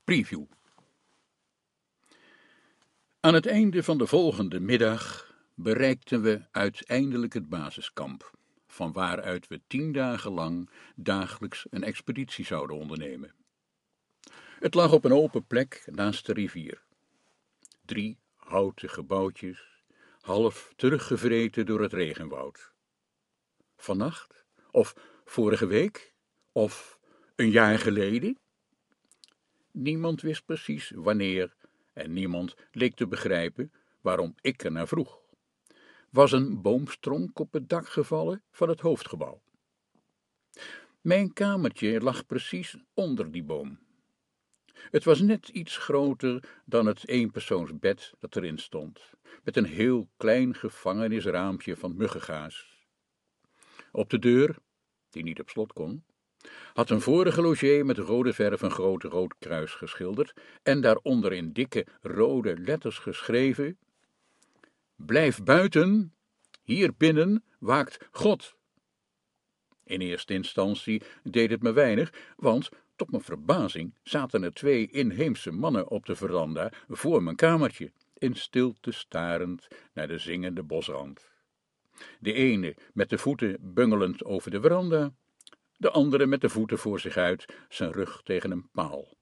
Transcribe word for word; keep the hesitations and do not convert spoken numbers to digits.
Preview. Aan het einde van de volgende middag bereikten we uiteindelijk het basiskamp, van waaruit we tien dagen lang dagelijks een expeditie zouden ondernemen. Het lag op een open plek naast de rivier. Drie houten gebouwtjes, half teruggevreten door het regenwoud. Vannacht? Of vorige week? Of een jaar geleden? Niemand wist precies wanneer en niemand leek te begrijpen waarom ik er naar vroeg. Was een boomstronk op het dak gevallen van het hoofdgebouw. Mijn kamertje lag precies onder die boom. Het was net iets groter dan het eenpersoonsbed dat erin stond, met een heel klein gevangenisraampje van muggengaas. Op de deur, die niet op slot kon, had een vorige logé met rode verf een groot rood kruis geschilderd en daaronder in dikke rode letters geschreven: Blijf buiten, hier binnen waakt God. In eerste instantie deed het me weinig, want tot mijn verbazing zaten er twee inheemse mannen op de veranda voor mijn kamertje, in stilte starend naar de zingende bosrand. De ene met de voeten bungelend over de veranda, de andere met de voeten voor zich uit, zijn rug tegen een paal.